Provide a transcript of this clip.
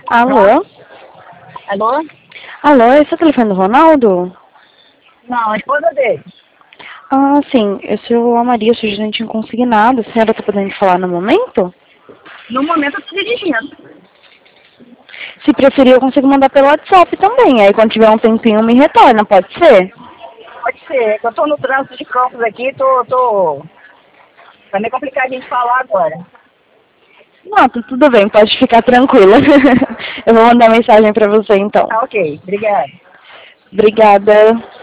Alô? Alô? Alô, esse é o telefone do Ronaldo? Não, a esposa dele. Ah, sim, eu sou a Maria, sou gerente em consignado. A senhora tá podendo falar no momento? No momento eu tô dirigindo. Se preferir, eu consigo mandar pelo WhatsApp também. Aí quando tiver um tempinho, me retorna, pode ser? Pode ser, eu tô no trânsito de Campos aqui, Tá meio complicado a gente falar agora. Não, tudo bem, pode ficar tranquila. Eu vou mandar mensagem pra você então. Tá ok, obrigada. Obrigada.